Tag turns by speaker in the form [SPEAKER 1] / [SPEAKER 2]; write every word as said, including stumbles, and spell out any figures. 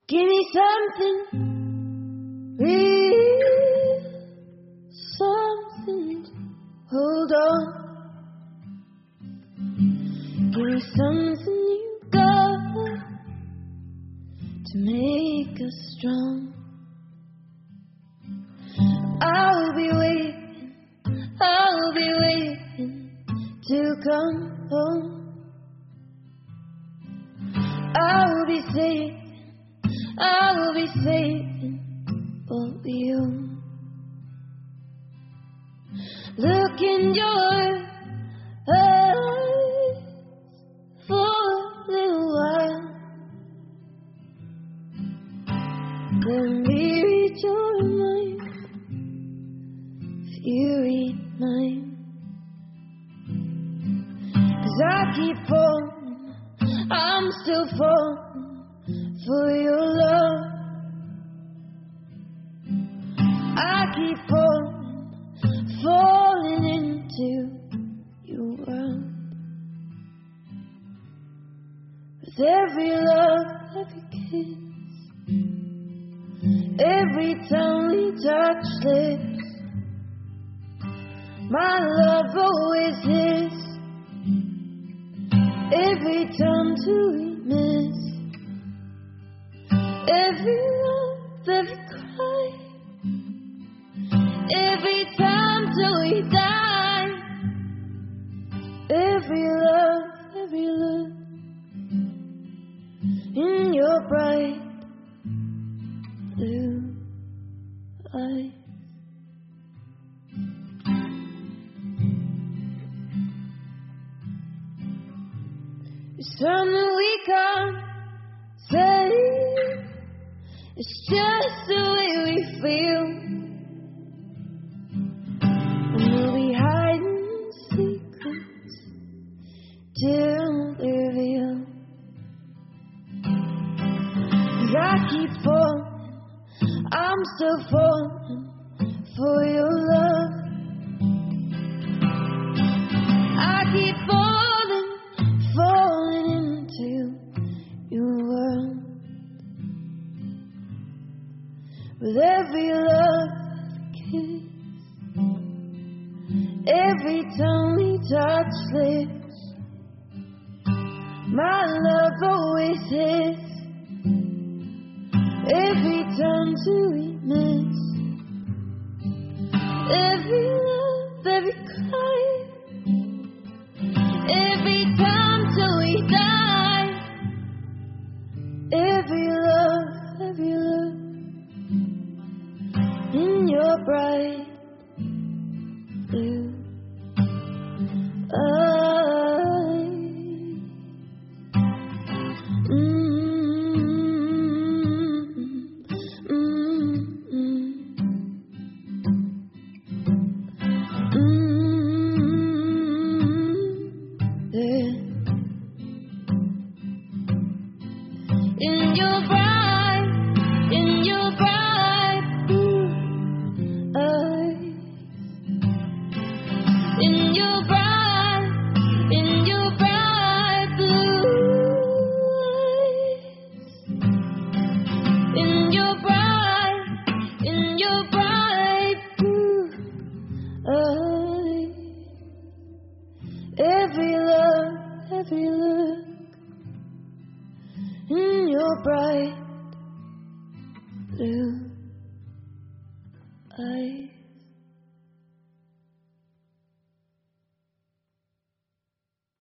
[SPEAKER 1] Give me something real, something to hold on. Give me something you got to make us strong. I'll be waiting, I'll be waiting to come home. I'll be safe, I'll be saving what we own. Look in your eyes for a little while. Let me read your mind if you read mine. 'Cause I keep falling, I'm still falling for your love. I keep falling, falling into your world. With every love, every kiss, every time we touch lips, my love always is. Every time till we miss, every love, every cry, every time till we die, every love, every look in your bright blue eyes. It's something we can't say, it's just the way we feel. And we'll be hiding secrets till they reveal. 'Cause I keep falling, I'm still falling for your love. I keep falling, falling into your world. With every love, kiss, every time we touch lips, my love always is. Every time till we miss, every love, every cry, every time till we die, every love, every look in your bright blue eyes. Mm-hmm. Mm-hmm. Mm-hmm. Yeah. In your bright, in your bright blue eyes. In your bright, in your bright blue eyes. In your bright, in your bright blue eyes. Every love, every look in your bright blue eyes.